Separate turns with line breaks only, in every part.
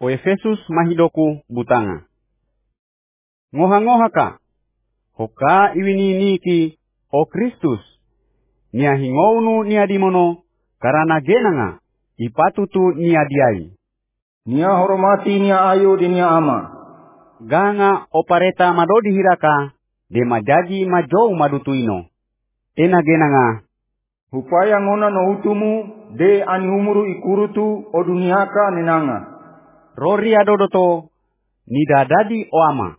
O Efesus mahidoku butanga. Ngoha-ngoha ka. Hoka iwini niki o Kristus. Nia hingounu nia dimono karana genanga ipatutu nia diai.
Nia hormati nia ayu di nia ama.
Ganga opareta madodi hiraka de majaji majou madutuino. Ena genanga.
Hupaya ngona no utumu de ani umuru ikurutu o duniaka nenanga.
Rori adodoto nidadadi o ama.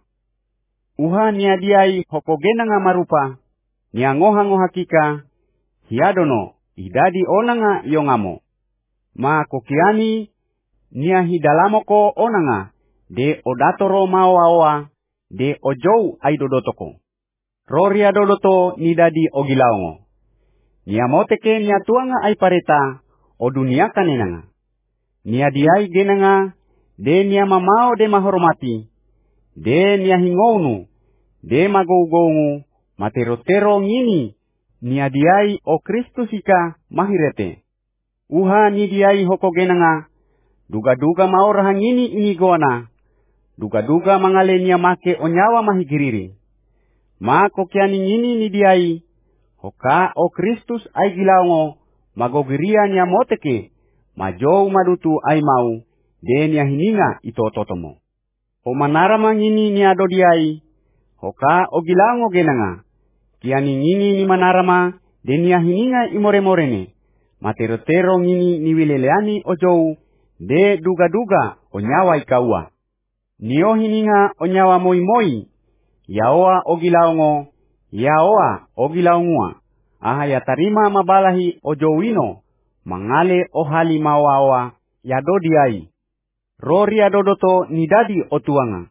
Uha nia diai hoko genanga marupa. Nia ngoha-ngoha kika. Hiadono idadi onanga yongamo. Ma kokiani nia hidalamoko onanga. De odatoro maoaoa. De ojou aidodotoko. Rori adodoto nidadi ogilaongo. Nia moteke nia tuanga ai pareta o dunia kanenanga. Nia diai genanga de nia mamao de mahormati. De nia hingounu de magou-goungu matero-tero ngini nia diai o Kristus ika mahirete. Uha ni diai hoko genanga duga-duga maoraha ngini ini goana. Duga-duga mangale nia make o nyawa mahigiriri. Ma kokiani ngini ni diai hoka o Kristus ai gilaongo magogiria nia moteke majou madutu ai mau de nia hininga ito totomo. O manara mangini nia dodiai hoka o gilaongo genanga kiani ngini ni manarama de nia hininga imore-morene matero-tero ngini ni wileleani o jou de duga-duga o nyawa ikaua. Nio hininga o nyawa moi-moi yaoa o gilaongo yaoa o gilaongua. Aha ya tarima mabalahi o jouino mangale o hali mawawa ya dodiai. Rori adodoto nidadi o tuanga.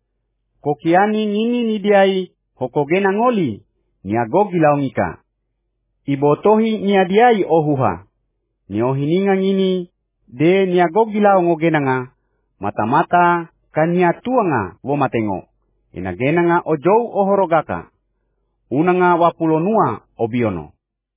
Kokiani ngini nidiai hokogena ngoli niago gilaongika. Ibotohi niadiai o huha. Nio hininga ngini de niago gilaongo genanga mata-mata kania tuanga wo matengo. Ina genanga o jou o horogaka. Unanga wapulonua o biono.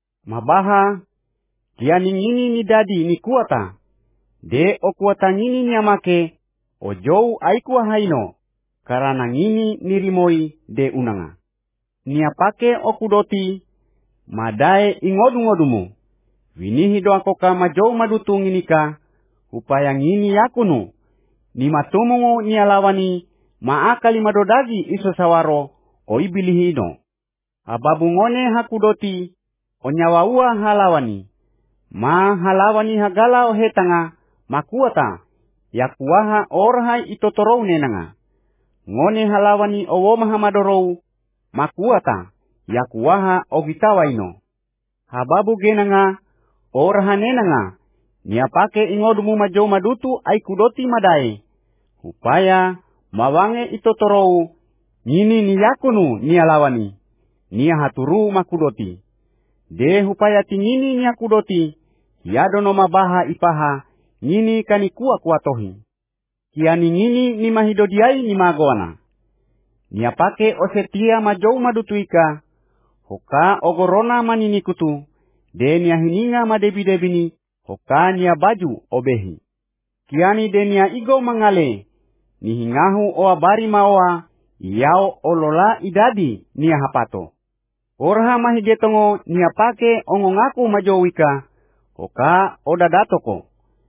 Mabaha kiani ngini ni dadi ni kuata. De o kuata ngini ni amake o jou aikua haino. Karana ngini nirimoi de unanga. Niapake o kudoti madae ingodu-ngodumu. Winihi doakoka majou madutu nginika upaya ngini yakunu. Ni matumungu ni alawani maakali madodagi iso sawaro o ibilihino. Ababu ngone hakudoti o nyawaua halawani. Ma halawani hagala o hetanga makuata yakuaha orhai itotorou nenanga. Ngone halawani o womaha madorou makuata yakuaha o gitawaino. Hababu genanga orha nenanga niapake ingodumu majou madutu ai kudoti madai. Upaya mawange itotorou ngini ni yakunu ni alawani. Nia haturu makudoti. De hupaya tingini nia kudoti. Yadono mabaha ipaha. Ngini kanikua kuatohi. Kiani ngini ni mahidodiai ni magoana. Nia pake osetia majou madutuika. Hoka ogorona manini kutu. De nia hininga madebi-debini. Hoka nia baju obehi. Kiani de nia igo mangale. Ni hingahu o abari maoa. Yao olola idadi nia hapato. Orha mahigetongo nia pake ongongaku majowika. Hoka odadatoko.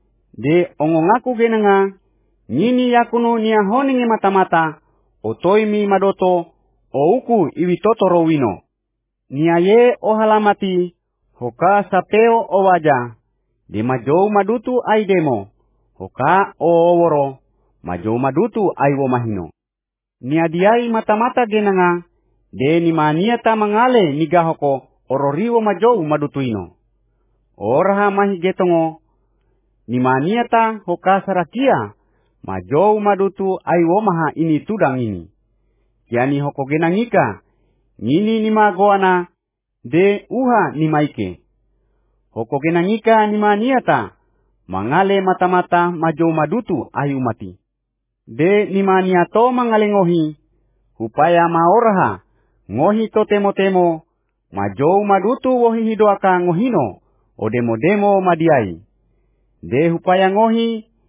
De ongongaku genanga. Ngini yakunu nia honingi mata-mata. Otoimi madoto. O uku iwitotoro wino. Nia ye o halamati. Hoka sapeo o waja. De majou madutu ai demo. Hoka o oworo. Majou madutu ai womahino. Nia diai mata-mata genanga. De ni maniata mangale nigahoko ororiwo majou madutuino. Oraha mahigetongo ni maniata hoka sarakia majou madutu ai womaha ini tudang ini. Kiani hoko genangika ngini ni magoana de uha ni maike. Hoko genangika ni maniata mangale mata-mata majou madutu ai umati. De ni maniato mangale ngohi upaya maoraha ngohi to temo-temo majou madutu wohi hidoaka ngohino o demo-demo madiai. De hupaya ngohi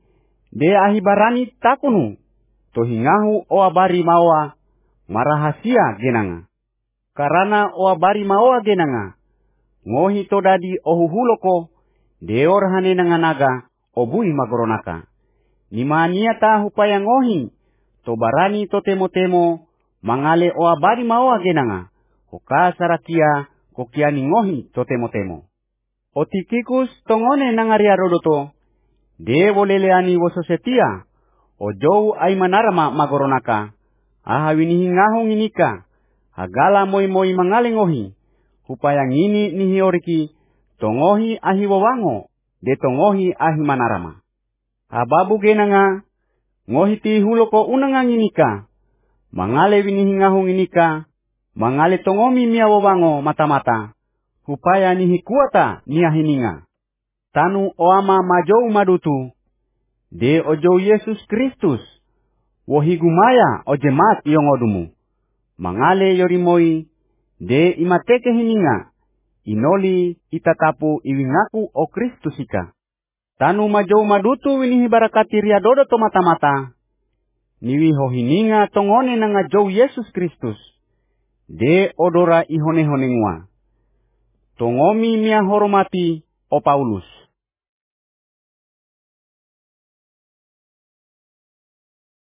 De ahi barani takunu, to hingahu oa bari maoa, marahasia genanga. Karana oa bari maoa genanga, ngohi to dadi ohuhuloko, deor hane nanganaga, obui magoronaka. Nimania ta hupaya ngohi, to barani to temo-temo, mangale oa bari maoa genanga, hoka sarakia, kokiani ngohi to temo-temo. Otikikus tongone nangaria rodoto, de boleleani wososetia, ojou ay manarama magoronaka, aha winihingahu nginika, hagala moi-moi mangale ngohi, hupaya ngini nihioriki, tongohi ahi wawango, de tongohi ahi manarama. Ababu genanga, ngohi ti huloko unanga nginika, mangale winihingahu nginika, mangale tongomi mia wawango mata-mata, hupaya nihikuata nia hininga. Tanu oama majou madutu, de ojou Yesus Kristus, wohigumaya ojemat yongodumu. Mangale yorimoi, de imateke hininga, inoli itatapu iwingaku o Kristusika. Tanu majou madutu winihi barakati riadodo to mata-mata, niwi hohininga tongone nanga jou Yesus Kristus, de odora ihone-honengwa. Tongomi mia hormati o Paulus.